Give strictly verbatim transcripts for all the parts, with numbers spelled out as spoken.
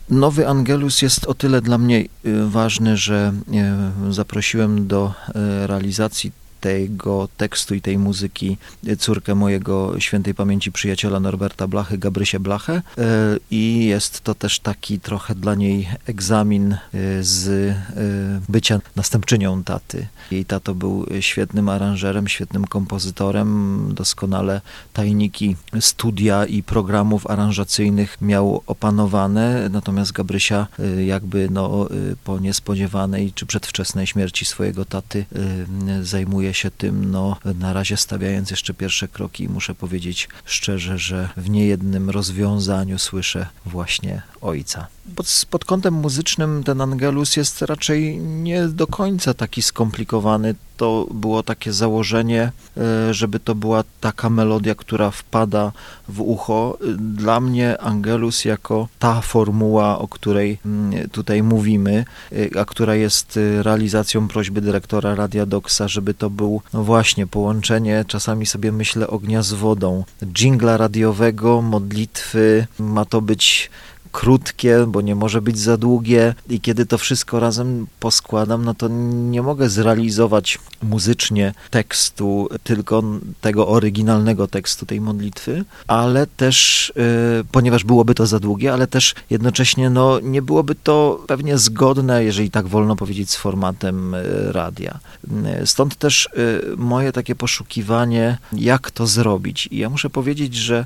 Nowy Angelus jest o tyle dla mnie ważny, że zaprosiłem do realizacji tego tekstu i tej muzyki córkę mojego świętej pamięci przyjaciela Norberta Blachy, Gabrysię Blachę, i jest to też taki trochę dla niej egzamin z bycia następczynią taty. Jej tato był świetnym aranżerem, świetnym kompozytorem, doskonale tajniki studia i programów aranżacyjnych miał opanowane, natomiast Gabrysia jakby no, po niespodziewanej czy przedwczesnej śmierci swojego taty zajmuje się tym, no na razie stawiając jeszcze pierwsze kroki. Muszę powiedzieć szczerze, że w niejednym rozwiązaniu słyszę właśnie ojca. Pod, pod kątem muzycznym ten Angelus jest raczej nie do końca taki skomplikowany. To było takie założenie, żeby to była taka melodia, która wpada w ucho. Dla mnie Angelus jako ta formuła, o której tutaj mówimy, a która jest realizacją prośby dyrektora Radia Doksa, żeby to był no właśnie połączenie, czasami sobie myślę, ognia z wodą, dżingla radiowego, modlitwy, ma to być krótkie, bo nie może być za długie i kiedy to wszystko razem poskładam, no to nie mogę zrealizować muzycznie tekstu, tylko tego oryginalnego tekstu tej modlitwy, ale też, yy, ponieważ byłoby to za długie, ale też jednocześnie no, nie byłoby to pewnie zgodne, jeżeli tak wolno powiedzieć, z formatem yy, radia. Yy, stąd też yy, moje takie poszukiwanie, jak to zrobić. I ja muszę powiedzieć, że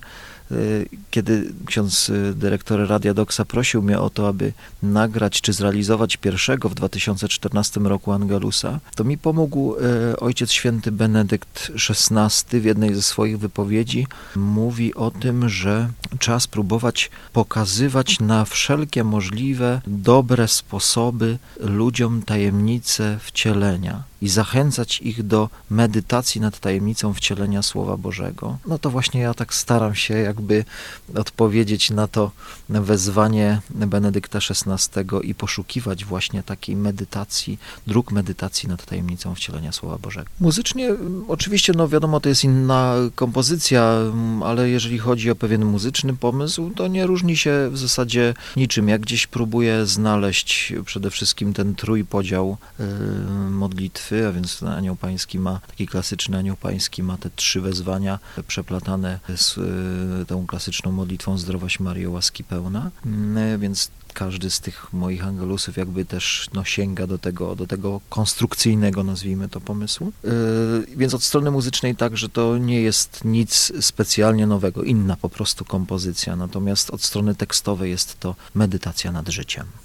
kiedy ksiądz dyrektor Radia Doksa prosił mnie o to, aby nagrać czy zrealizować pierwszego w dwa tysiące czternastym roku Angelusa, to mi pomógł ojciec święty Benedykt szesnasty w jednej ze swoich wypowiedzi. Mówi o tym, że trzeba spróbować pokazywać na wszelkie możliwe dobre sposoby ludziom tajemnicę wcielenia i zachęcać ich do medytacji nad tajemnicą wcielenia Słowa Bożego. No to właśnie ja tak staram się jakby odpowiedzieć na to wezwanie Benedykta szesnastego i poszukiwać właśnie takiej medytacji, dróg medytacji nad tajemnicą wcielenia Słowa Bożego. Muzycznie oczywiście, no wiadomo, to jest inna kompozycja, ale jeżeli chodzi o pewien muzyczny pomysł, to nie różni się w zasadzie niczym. Ja gdzieś próbuję znaleźć przede wszystkim ten trójpodział yy, modlitwy, a więc Anioł Pański ma, taki klasyczny Anioł Pański ma te trzy wezwania przeplatane z y, tą klasyczną modlitwą Zdrowaś Maryjo, łaski pełna, y, więc każdy z tych moich angelusów jakby też no, sięga do tego, do tego konstrukcyjnego, nazwijmy to, pomysłu. Yy, więc od strony muzycznej także to nie jest nic specjalnie nowego, inna po prostu kompozycja, natomiast od strony tekstowej jest to medytacja nad życiem.